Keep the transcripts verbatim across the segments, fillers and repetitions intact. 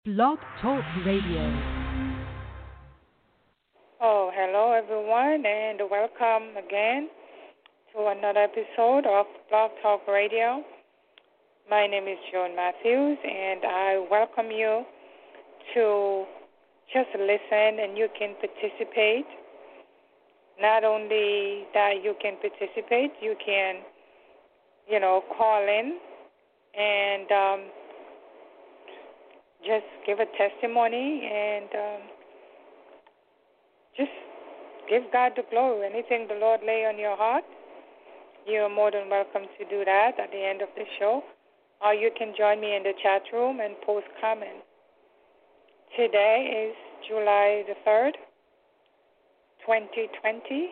Blog Talk Radio. Oh, hello everyone, and welcome again to another episode of Blog Talk Radio. My name is Joan Matthews, and I welcome you to just listen and you can participate. Not only that you can participate, you can, you know, call in and um, just give a testimony and um, just give God the glory. Anything the Lord lay on your heart, you're more than welcome to do that at the end of the show. Or you can join me in the chat room and post comments. Today is July the third, twenty twenty.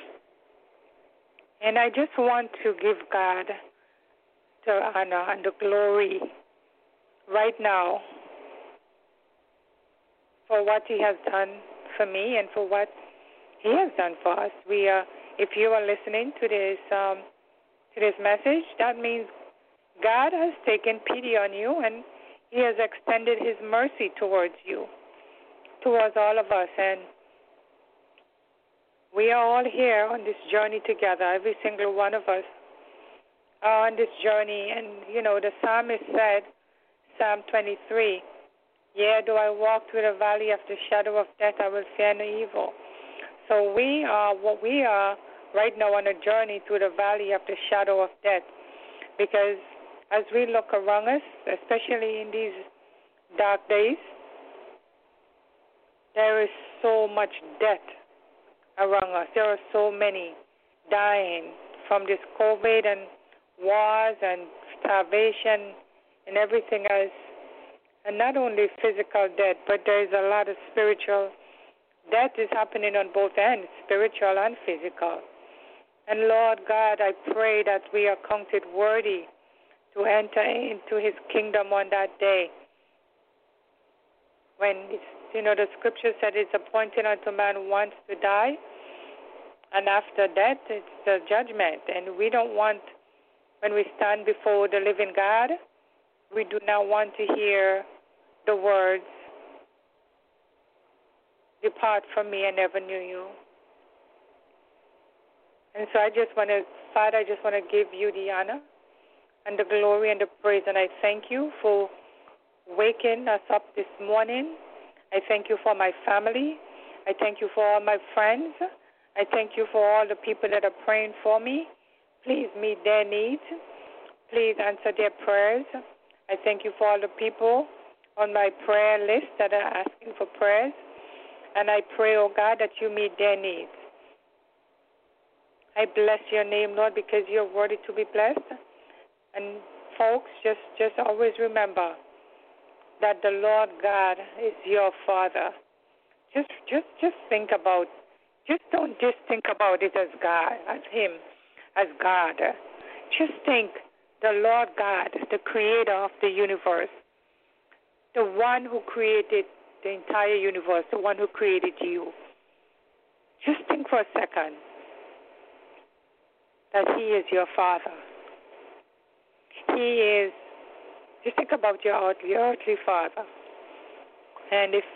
And I just want to give God the honor and the glory right now for what He has done for me and for what He has done for us. We are, if you are listening to this um, to this message, that means God has taken pity on you and He has extended His mercy towards you, towards all of us. And we are all here on this journey together, every single one of us are on this journey. And, you know, the psalmist said, Psalm twenty-three, yea, though I walk through the valley of the shadow of death, I will fear no evil. So we are what we are right now on a journey through the valley of the shadow of death, because as we look around us, especially in these dark days, there is so much death around us. There are so many dying from this COVID and wars and starvation and everything else. And not only physical death, but there is a lot of spiritual death is happening on both ends, spiritual and physical. And Lord God, I pray that we are counted worthy to enter into His kingdom on that day. When, it's, you know, the scripture said it's appointed unto man once to die, and after that it's the judgment. And we don't want, when we stand before the living God, we do not want to hear the words, depart from me, I never knew you. And so I just want to, Father, I just want to give you the honor and the glory and the praise. And I thank you for waking us up this morning. I thank you for my family. I thank you for all my friends. I thank you for all the people that are praying for me. Please meet their needs. Please answer their prayers. I thank you for all the people on my prayer list that are asking for prayers. And I pray, oh God, that you meet their needs. I bless your name, Lord, because you're worthy to be blessed. And folks, just, just always remember that the Lord God is your Father. Just just just think about, just don't just think about it as God, as Him, as God. Just think the Lord God, the creator of the universe, the one who created the entire universe, the one who created you. Just think for a second that He is your Father. He is, just think about your earthly, earthly Father. And if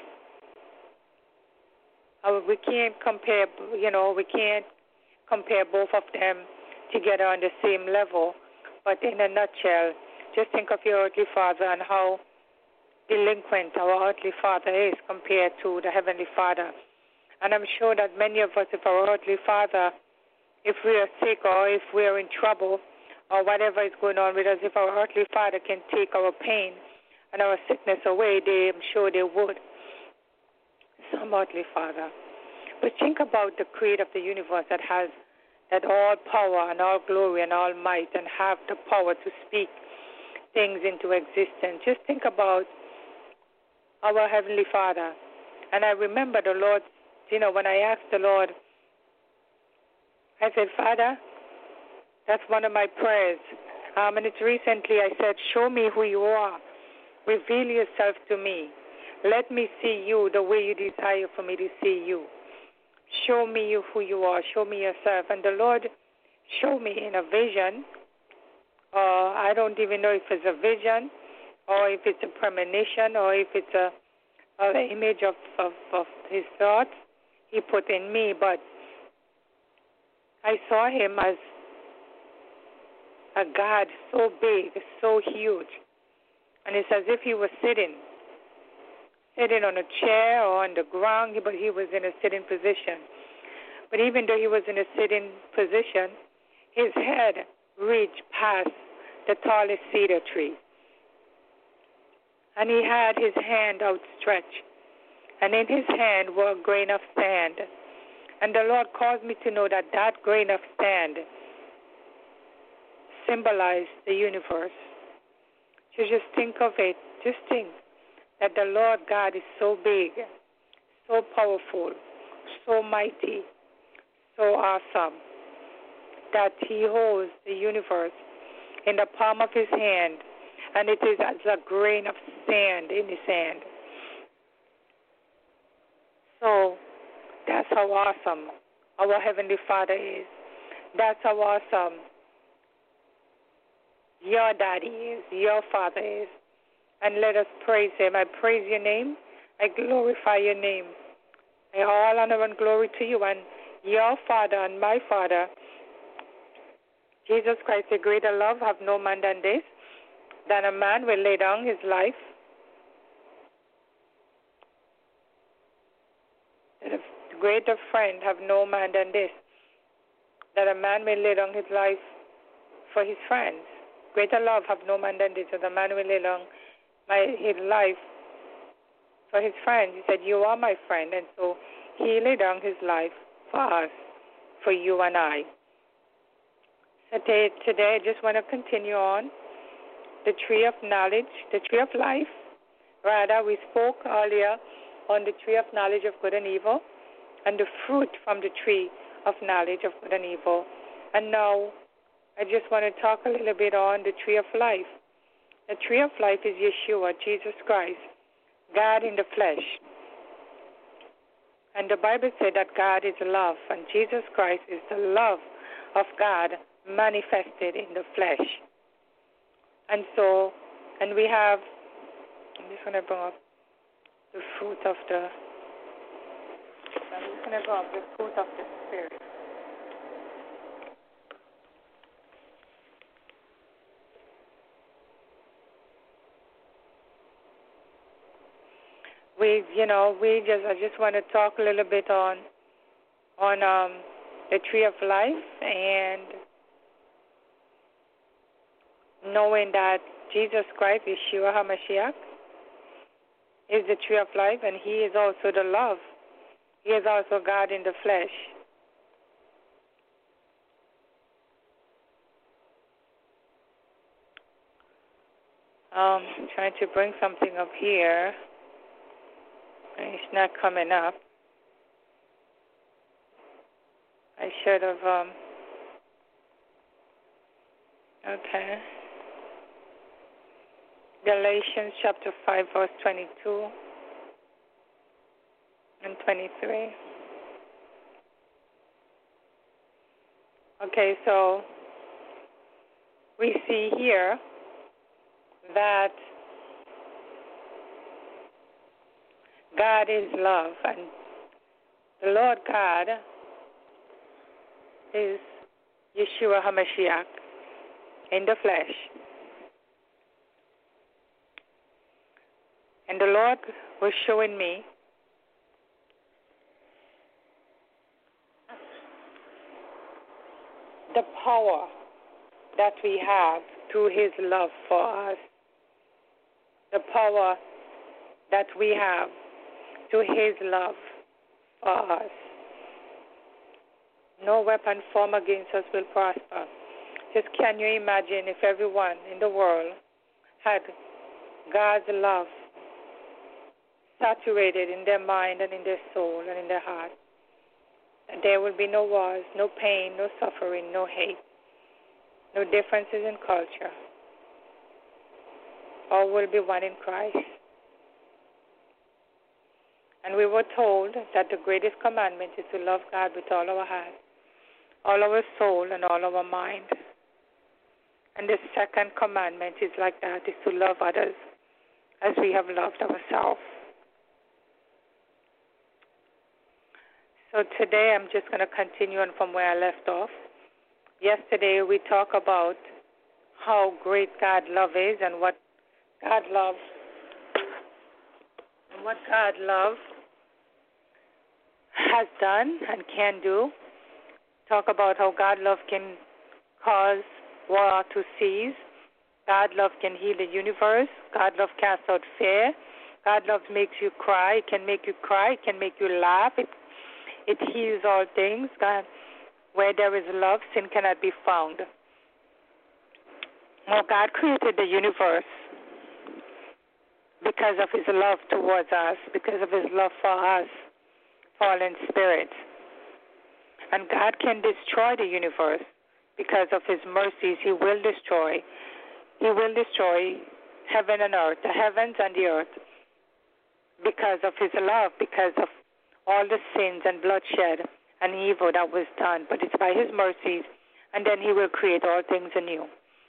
uh, we can't compare, you know, we can't compare both of them together on the same level, but in a nutshell, just think of your earthly Father and how delinquent our earthly Father is compared to the Heavenly Father. And I'm sure that many of us, if our earthly Father, if we are sick or if we are in trouble or whatever is going on with us, if our earthly Father can take our pain and our sickness away, they, I'm sure they would. Some earthly Father. But think about the creator of the universe that has that all power and all glory and all might and have the power to speak things into existence. Just think about our Heavenly Father. And I remember the Lord, you know, when I asked the Lord, I said, Father, that's one of my prayers. Um, and it's recently I said, show me who you are. Reveal yourself to me. Let me see you the way you desire for me to see you. Show me you who you are. Show me yourself. And the Lord showed me in a vision. Uh, I don't even know if it's a vision or if it's a premonition, or if it's a, a image of, of, of his thoughts he put in me. But I saw him as a God so big, so huge. And it's as if he was sitting, sitting on a chair or on the ground, but he was in a sitting position. But even though he was in a sitting position, his head reached past the tallest cedar tree. And he had his hand outstretched. And in his hand were a grain of sand. And the Lord caused me to know that that grain of sand symbolized the universe. So just think of it. Just think that the Lord God is so big, so powerful, so mighty, so awesome, that he holds the universe in the palm of his hand, and it is as a grain of sand in his hand. So that's how awesome our Heavenly Father is. That's how awesome your daddy is, your Father is. And let us praise him. I praise your name. I glorify your name. I all honor and glory to you. And your Father and my Father, Jesus Christ, a greater love have no man than this, that a man will lay down his life. That a greater friend have no man than this, that a man may lay down his life for his friends. Greater love have no man than this, that a man will lay down my, his life for his friends. He said, you are my friend. And so he laid down his life for us, for you and I. So today, today I just want to continue on the tree of knowledge, the tree of life. Rather, we spoke earlier on the tree of knowledge of good and evil and the fruit from the tree of knowledge of good and evil. And now I just want to talk a little bit on the tree of life. The tree of life is Yeshua, Jesus Christ, God in the flesh. And the Bible said that God is love, and Jesus Christ is the love of God manifested in the flesh. And so, and we have, I'm just going to bring up the fruit of the, I'm just going to bring up the fruit of the Spirit. We, you know, we just, I just want to talk a little bit on, on um, the tree of life, and knowing that Jesus Christ, Yeshua HaMashiach, is the tree of life, and he is also the love. He is also God in the flesh. Um, I'm trying to bring something up here. It's not coming up. I should have, um, okay. Galatians chapter five, verse twenty-two and twenty-three. Okay, so we see here that God is love, and the Lord God is Yeshua HaMashiach in the flesh. And the Lord was showing me the power that we have through his love for us. The power that we have to his love for us. No weapon formed against us will prosper. Just can you imagine if everyone in the world had God's love saturated in their mind and in their soul and in their heart? And there will be no wars, no pain, no suffering, no hate, no differences in culture. All will be one in Christ. And we were told that the greatest commandment is to love God with all our heart, all our soul, and all our mind. And the second commandment is like that, is to love others as we have loved ourselves. So today I'm just going to continue on from where I left off. Yesterday we talked about how great God's love is and what God loves and what God love has done and can do. Talk about how God love can cause war to cease. God love can heal the universe. God love casts out fear. God love makes you cry. It can make you cry. It can make you laugh. It it heals all things. God, where there is love, sin cannot be found. Well, God created the universe because of his love towards us, because of his love for us, fallen spirits. And God can destroy the universe because of his mercies. He will destroy. He will destroy heaven and earth, the heavens and the earth, because of his love, because of all the sins and bloodshed and evil that was done. But it's by his mercies, and then he will create all things anew.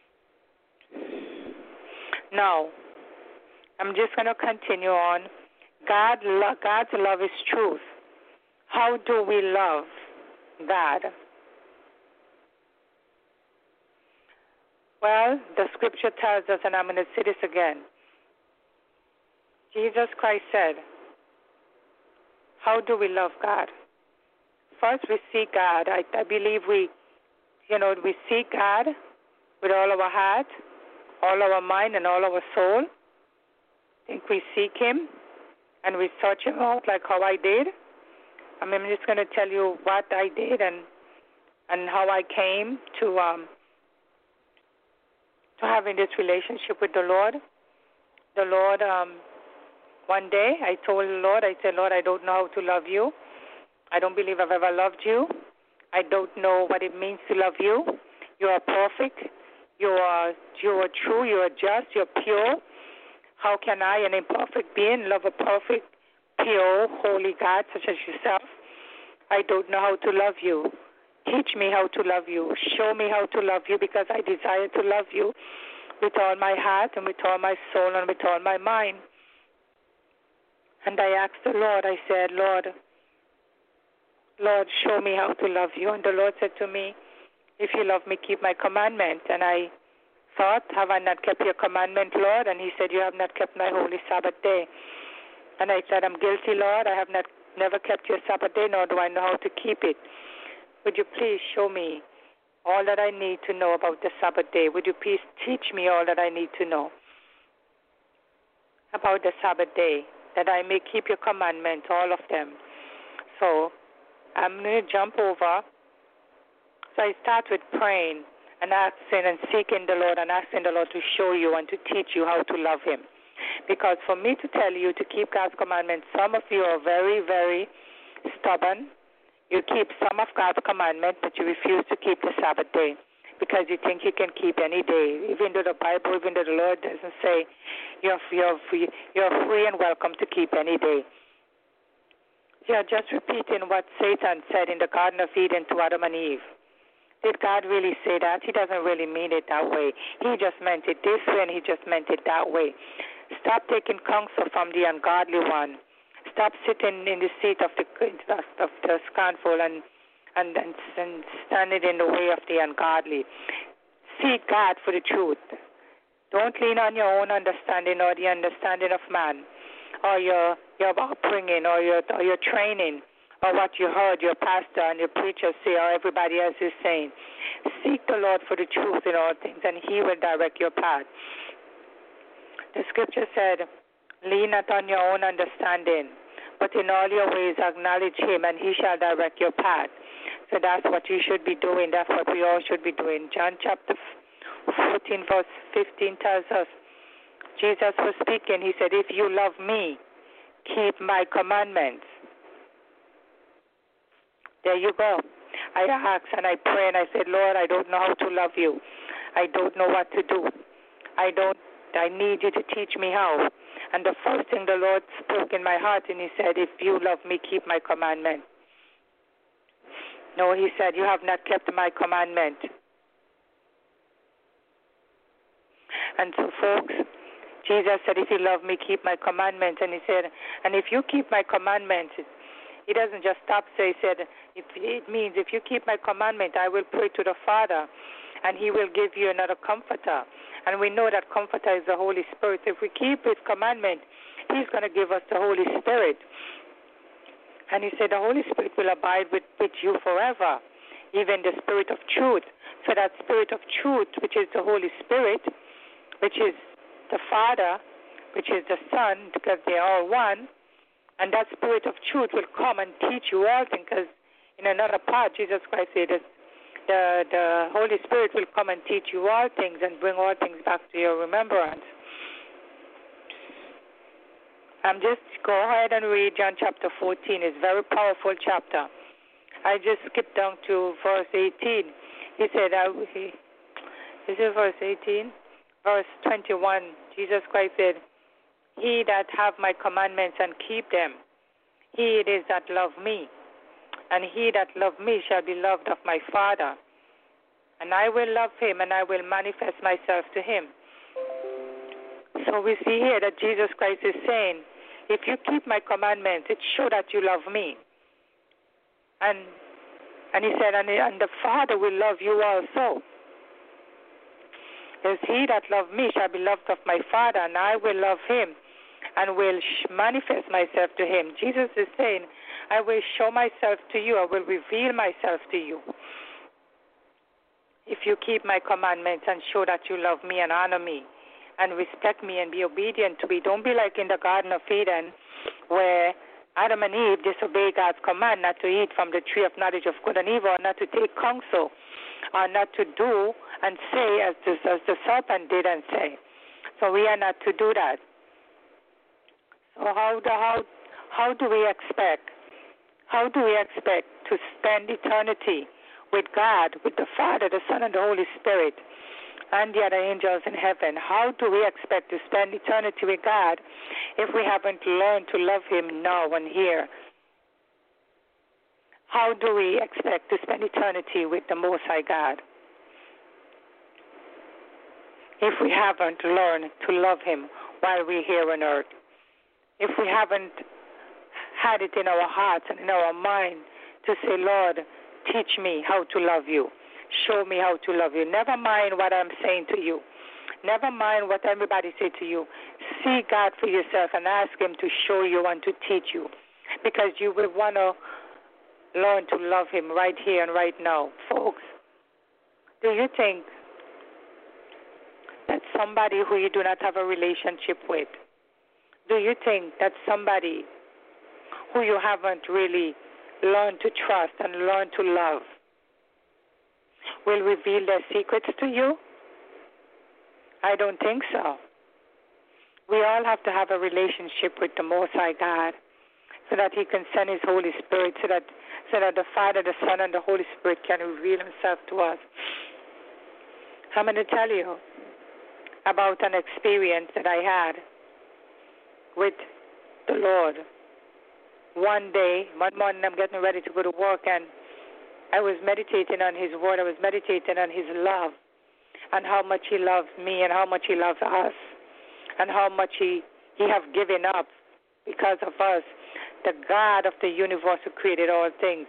Now, I'm just going to continue on. God, God's love is truth. How do we love God? Well, the scripture tells us, and I'm going to say this again. Jesus Christ said, how do we love God? First, we seek God. I, I believe we, you know, we seek God with all our heart, all our mind, and all our soul. I think we seek him, and we search him out like how I did. I mean, I'm just going to tell you what I did and and how I came to um, to having this relationship with the Lord. The Lord, um, one day I told the Lord, I said, Lord, I don't know how to love you. I don't believe I've ever loved you. I don't know what it means to love you. You are perfect. You are, you are true. You are just. You're pure. How can I, an imperfect being, love a perfect, pure, holy God such as yourself? I don't know how to love you. Teach me how to love you. Show me how to love you, because I desire to love you with all my heart and with all my soul and with all my mind. And I asked the Lord, I said, Lord, Lord, show me how to love you. And the Lord said to me, if you love me, keep my commandment. And I thought, have I not kept your commandment, Lord? And he said, you have not kept my holy Sabbath day. And I said, I'm guilty, Lord. I have not never kept your Sabbath day, nor do I know how to keep it. Would you please show me all that I need to know about the Sabbath day? Would you please teach me all that I need to know about the Sabbath day, that I may keep your commandments, all of them? So I'm going to jump over. So I start with praying and asking and seeking the Lord and asking the Lord to show you and to teach you how to love him. Because for me to tell you to keep God's commandments, some of you are very, very stubborn. You keep some of God's commandments, but you refuse to keep the Sabbath day because you think you can keep any day. Even though the Bible, even though the Lord doesn't say you're, you're, free, you're free and welcome to keep any day. You're just repeating what Satan said in the Garden of Eden to Adam and Eve. Did God really say that? He doesn't really mean it that way. He just meant it this way, and he just meant it that way. Stop taking counsel from the ungodly one. Stop sitting in the seat of the of the scornful and, and, and, and standing in the way of the ungodly. Seek God for the truth. Don't lean on your own understanding or the understanding of man, or your your upbringing, or your or your training, or what you heard your pastor and your preacher say, or everybody else is saying. Seek the Lord for the truth in all things, and he will direct your path. The scripture said, lean not on your own understanding, but in all your ways acknowledge him, and he shall direct your path. So that's what you should be doing. That's what we all should be doing. John chapter fourteen, verse fifteen tells us, Jesus was speaking. He said, if you love me, keep my commandments. There you go. I asked and I pray and I said, Lord, I don't know how to love you. I don't know what to do. I don't. I need you to teach me how. And the first thing the Lord spoke in my heart, and he said, if you love me, keep my commandment. No, he said, you have not kept my commandment. And so, folks, Jesus said, if you love me, keep my commandments. And he said, and if you keep my commandments, he doesn't just stop. So he said, if it means if you keep my commandment, I will pray to the Father, and he will give you another comforter. And we know that comforter is the Holy Spirit. If we keep his commandment, he's going to give us the Holy Spirit. And he said the Holy Spirit will abide with, with you forever, even the Spirit of truth. So that Spirit of truth, which is the Holy Spirit, which is the Father, which is the Son, because they are all one, and that Spirit of truth will come and teach you all things, because in another part, Jesus Christ said that the, the Holy Spirit will come and teach you all things and bring all things back to your remembrance. I'm just go ahead and read John chapter fourteen. It's a very powerful chapter. I just skipped down to verse eighteen. He said, I, he, is it verse eighteen? Verse twenty-one, Jesus Christ said, he that have my commandments and keep them, he it is that love me. And he that love me shall be loved of my Father. And I will love him, and I will manifest myself to him. So we see here that Jesus Christ is saying, if you keep my commandments, it shows that you love me. And and he said, and, and the Father will love you also. As he that loved me shall be loved of my Father, and I will love him, and will manifest myself to him. Jesus is saying, I will show myself to you. I will reveal myself to you. If you keep my commandments and show that you love me and honor me and respect me and be obedient to me. Don't be like in the Garden of Eden where Adam and Eve disobeyed God's command not to eat from the tree of knowledge of good and evil, or not to take counsel, or not to do and say as the, as the serpent did and say. So we are not to do that. So how do, how, how do we expect, how do we expect to spend eternity with God, with the Father, the Son, and the Holy Spirit, and the other angels in heaven? How do we expect to spend eternity with God if we haven't learned to love him now and here? How do we expect to spend eternity with the Most High God if we haven't learned to love him while we're here on earth? If we haven't had it in our hearts and in our mind to say, Lord, teach me how to love you. Show me how to love you. Never mind what I'm saying to you. Never mind what everybody say to you. See God for yourself and ask him to show you and to teach you, because you will want to learn to love him right here and right now. Folks, do you think that somebody who you do not have a relationship with, do you think that somebody who you haven't really learned to trust and learned to love will reveal their secrets to you? I don't think so. We all have to have a relationship with the Most High God so that he can send his Holy Spirit, so that so that the Father, the Son, and the Holy Spirit can reveal himself to us. I'm going to tell you about an experience that I had with the Lord. One day, one morning, I'm getting ready to go to work, and I was meditating on his word. I was meditating on his love and how much he loves me and how much he loves us and how much he, he have given up because of us, the God of the universe who created all things,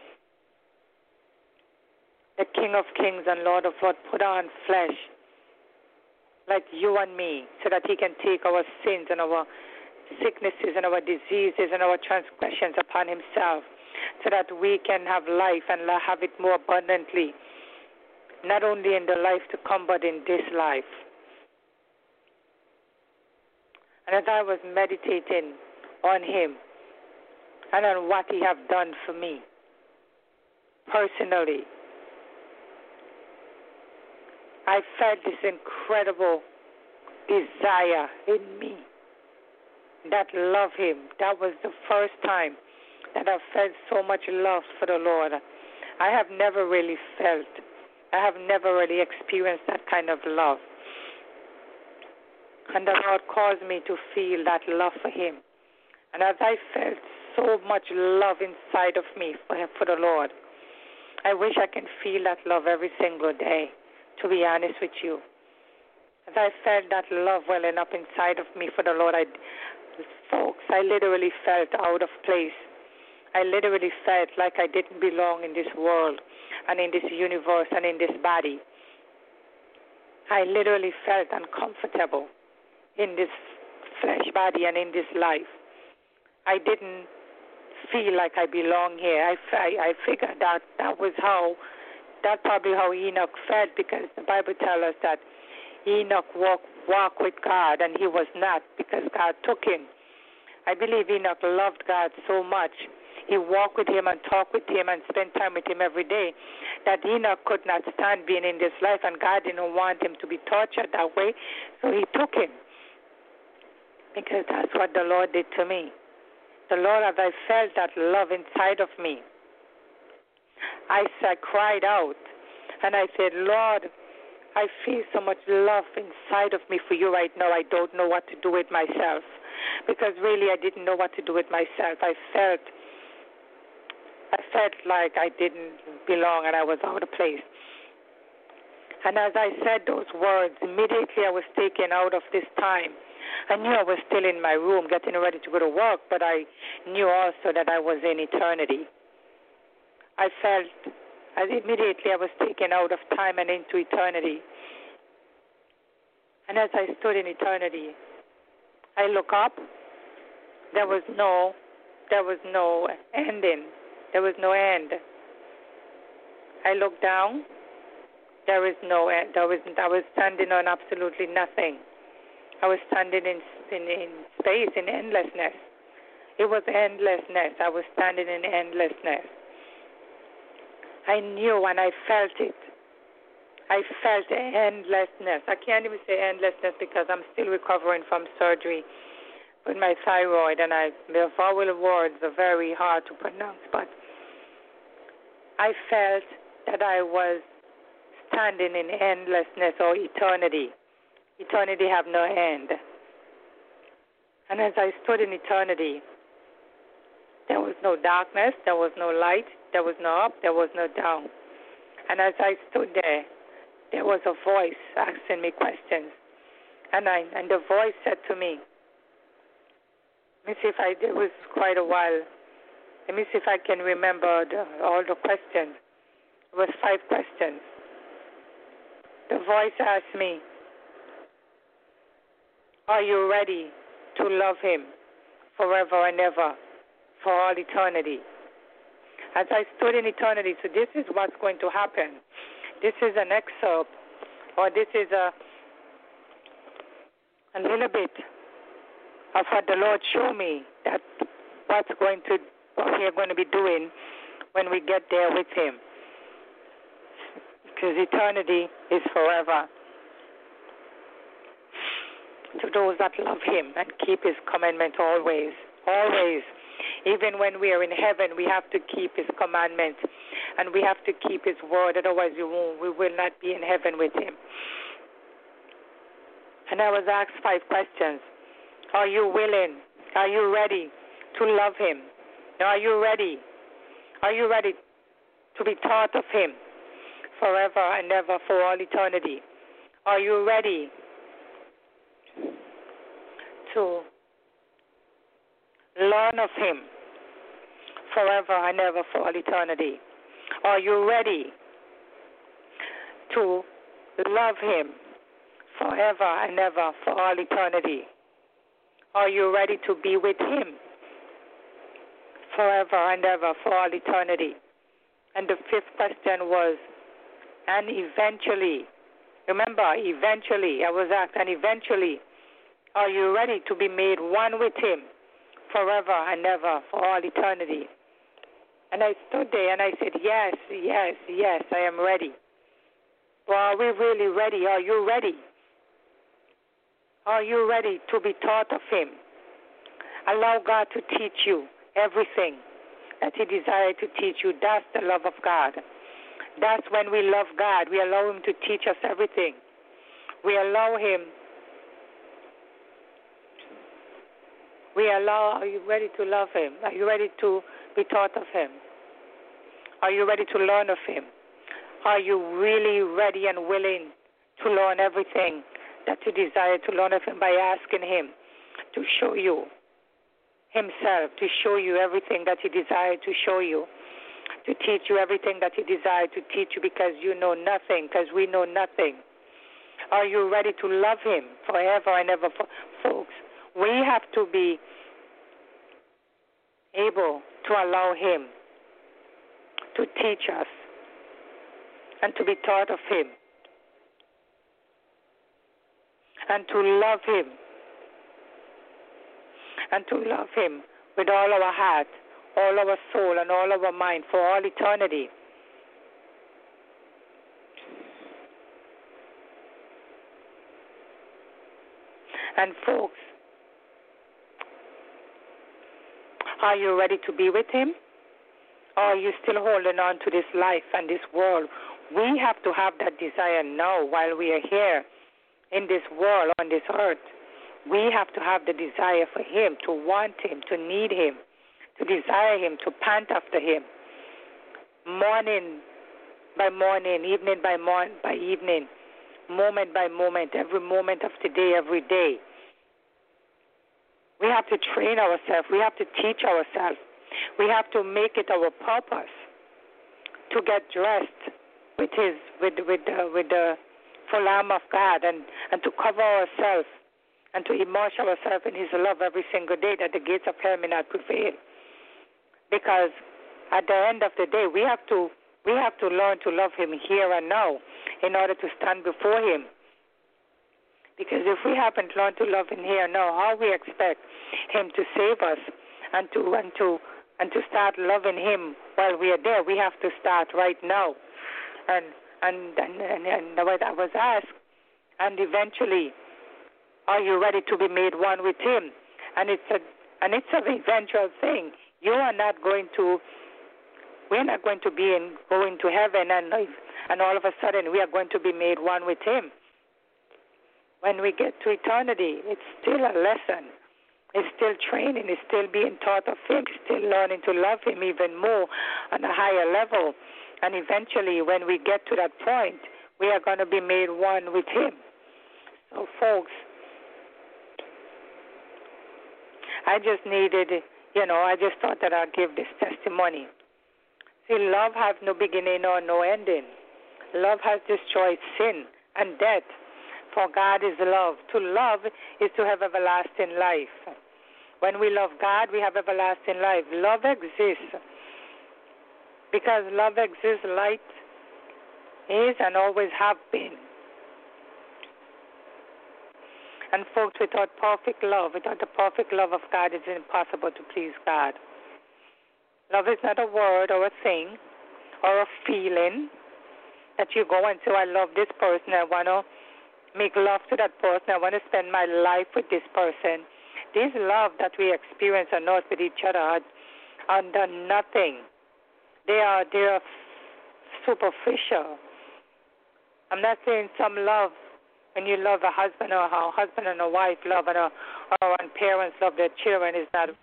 the King of kings and Lord of lords, put on flesh like you and me so that he can take our sins and our sicknesses and our diseases and our transgressions upon himself, so that we can have life and have it more abundantly, not only in the life to come, but in this life. And as I was meditating on him and on what he have done for me personally, I felt this incredible desire in me that love him. That was the first time that I felt so much love for the Lord. I have never really felt, I have never really experienced that kind of love. And the Lord caused me to feel that love for him. And as I felt so much love inside of me for him, for the Lord, I wish I can feel that love every single day, to be honest with you. As I felt that love welling up inside of me for the Lord, I, folks, I literally felt out of place. I literally felt like I didn't belong in this world and in this universe and in this body. I literally felt uncomfortable in this flesh body and in this life. I didn't feel like I belong here. I, I, I figured that that was how, that probably how Enoch felt, because the Bible tells us that Enoch walked walk with God and he was not, because God took him. I believe Enoch loved God so much. He walked with him and talked with him and spent time with him every day, that Enoch could not stand being in this life, and God didn't want him to be tortured that way, so he took him. Because that's what the Lord did to me. The Lord, as I felt that love inside of me, I, I cried out, and I said, Lord, I feel so much love inside of me for you right now. I don't know what to do with myself, because really I didn't know what to do with myself. I felt I felt like I didn't belong and I was out of place. And as I said those words, immediately I was taken out of this time. I knew I was still in my room getting ready to go to work, but I knew also that I was in eternity. I felt as immediately I was taken out of time and into eternity. And as I stood in eternity, I look up. There was no, there was no ending. There was no end. I looked down. There is no end. There was, I was standing on absolutely nothing. I was standing in, in, in space, in endlessness. It was endlessness. I was standing in endlessness. I knew and I felt it. I felt endlessness. I can't even say endlessness because I'm still recovering from surgery with my thyroid, and I, the vowel words are very hard to pronounce, but I felt that I was standing in endlessness or eternity. Eternity have no end. And as I stood in eternity, there was no darkness, there was no light, there was no up, there was no down. And as I stood there, there was a voice asking me questions. And I and the voice said to me, let me see if I, it was quite a while. Let me see if I can remember the, all the questions. It was five questions. The voice asked me, are you ready to love him forever and ever, for all eternity? As I stood in eternity, so this is what's going to happen. This is an excerpt, or this is a, a little bit of what the Lord showed me, that what's going to, what we're going to be doing when we get there with him. Because eternity is forever. To those that love him and keep his commandment always, always. Even when we are in heaven, we have to keep his commandment, and we have to keep his word, otherwise we won't, we will not be in heaven with him. And I was asked five questions. Are you willing? Are you ready to love him? Are you ready? Are you ready to be taught of him forever and ever, for all eternity? Are you ready to learn of him forever and ever, for all eternity? Are you ready to love him forever and ever, for all eternity? Are you ready to be with him forever and ever, for all eternity? And the fifth question was, and eventually, remember, eventually, I was asked, and eventually, are you ready to be made one with him forever and ever, for all eternity? And I stood there and I said, yes, yes, yes, I am ready. Well, are we really ready? Are you ready? Are you ready to be taught of him? Allow God to teach you everything that he desired to teach you. That's the love of God. That's when we love God. We allow him to teach us everything. We allow him. We allow, are you ready to love him? Are you ready to be taught of him? Are you ready to learn of him? Are you really ready and willing to learn everything that you desire to learn of him by asking him to show you himself, to show you everything that he desired to show you, to teach you everything that he desired to teach you, because you know nothing, because we know nothing. Are you ready to love him forever and ever? Folks, we have to be able to allow him to teach us and to be taught of him and to love him and to love him with all our heart, all our soul, and all our mind for all eternity. And folks, are you ready to be with him? Or are you still holding on to this life and this world? We have to have that desire now while we are here in this world, on this earth. We have to have the desire for him, to want him, to need him, to desire him, to pant after him. Morning by morning, evening by morning, by evening, moment by moment, every moment of the day, every day. We have to train ourselves. We have to teach ourselves. We have to make it our purpose to get dressed with his, with with uh, with the full armor of God, and, and to cover ourselves and to immerse ourselves in his love every single day, that the gates of hell may not prevail. Because at the end of the day, we have to we have to learn to love him here and now in order to stand before him. Because if we haven't learned to love him here and now, how we expect him to save us and to and to and to start loving him while we are there? We have to start right now. And and and, and, and I was asked, and eventually, are you ready to be made one with him? And it's a and it's an eventual thing. You are not going to. We're not going to be in going to heaven, and and all of a sudden we are going to be made one with him. When we get to eternity, it's still a lesson. It's still training. It's still being taught of him. It's still learning to love him even more on a higher level. And eventually, when we get to that point, we are going to be made one with him. So, folks, I just needed, you know, I just thought that I'd give this testimony. See, love has no beginning or no ending. Love has destroyed sin and death. For God is love. To love is to have everlasting life. When we love God, we have everlasting life. Love exists. Because love exists, light is and always have been. And folks, without perfect love, without the perfect love of God, it's impossible to please God. Love is not a word or a thing or a feeling that you go and say, I love this person, I want to make love to that person, I want to spend my life with this person. This love that we experience on earth with each other are under nothing. They are they are superficial. I'm not saying some love, when you love a husband or a husband and a wife love, and a, or when parents love their children, is not.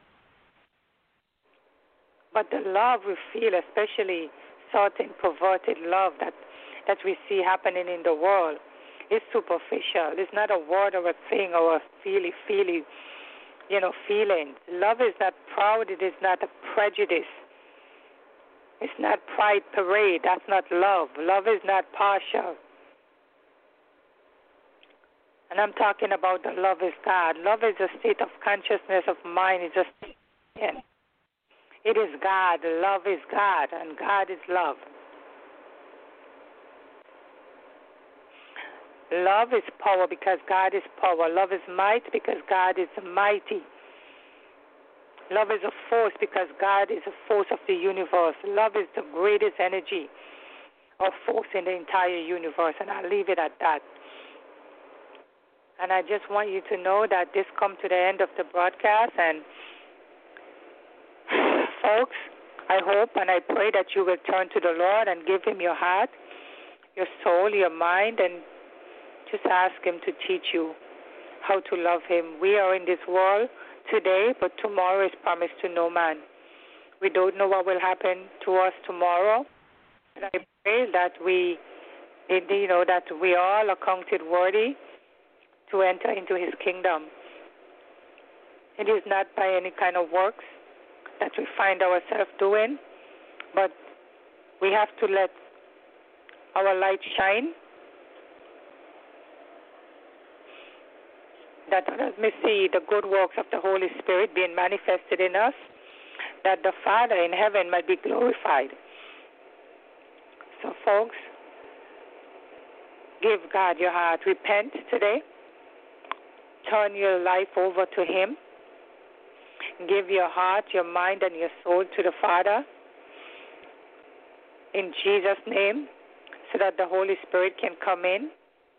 But the love we feel, especially certain perverted love that that we see happening in the world, is superficial. It's not a word or a thing or a feely, feely, you know, feeling. Love is not proud. It is not a prejudice. It's not pride parade. That's not love. Love is not partial. And I'm talking about the love is God. Love is a state of consciousness of mind. It's a state. It is God. Love is God, and God is love. Love is power because God is power. Love is might because God is mighty. Love is a force because God is a force of the universe. Love is the greatest energy or force in the entire universe, and I'll leave it at that. And I just want you to know that this comes to the end of the broadcast, and folks, I hope and I pray that you will turn to the Lord and give him your heart, your soul, your mind, and just ask him to teach you how to love him. We are in this world today, but tomorrow is promised to no man. We don't know what will happen to us tomorrow. And I pray that we, you know, that we all are counted worthy to enter into his kingdom. It is not by any kind of works that we find ourselves doing, but we have to let our light shine, that others may see the good works of the Holy Spirit being manifested in us, that the Father in heaven might be glorified. So, folks, give God your heart. Repent today. Turn your life over to him. Give your heart, your mind, and your soul to the Father in Jesus' name, so that the Holy Spirit can come in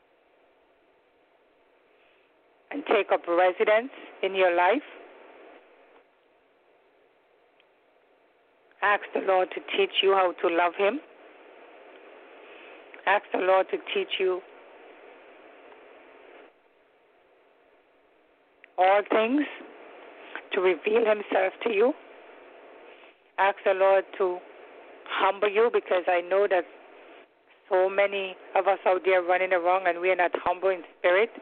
and take up residence in your life. Ask the Lord to teach you how to love him. Ask the Lord to teach you all things, to reveal himself to you. Ask the Lord to humble you, because I know that so many of us out there running around and we are not humble in spirit.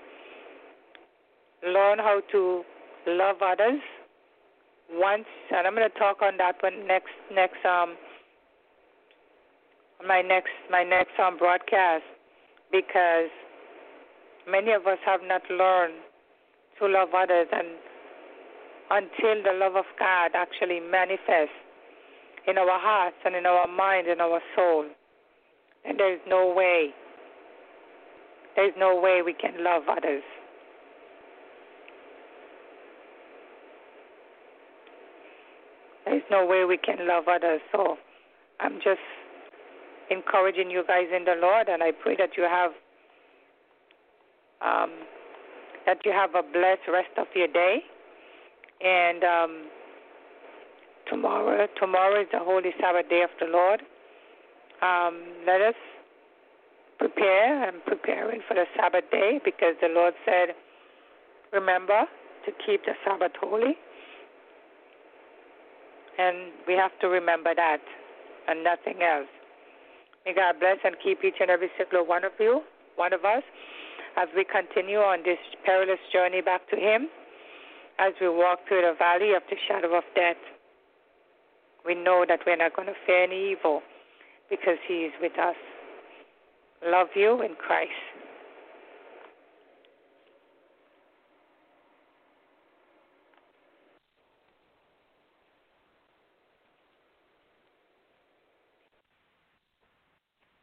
Learn how to love others once, and I'm going to talk on that one next next um my next my next um broadcast, because many of us have not learned to love others, and until the love of God actually manifests in our hearts and in our mind and our soul, and there is no way, there is no way we can love others. There is no way we can love others. So I'm just encouraging you guys in the Lord, and I pray that you have um, that you have a blessed rest of your day. And um, tomorrow, tomorrow is the Holy Sabbath day of the Lord. Um, let us prepare and preparing for the Sabbath day, because the Lord said, remember to keep the Sabbath holy. And we have to remember that and nothing else. May God bless and keep each and every single one of you, one of us, as we continue on this perilous journey back to him, as we walk through the valley of the shadow of death. We know that we're not going to fear any evil, because he is with us. Love you in Christ.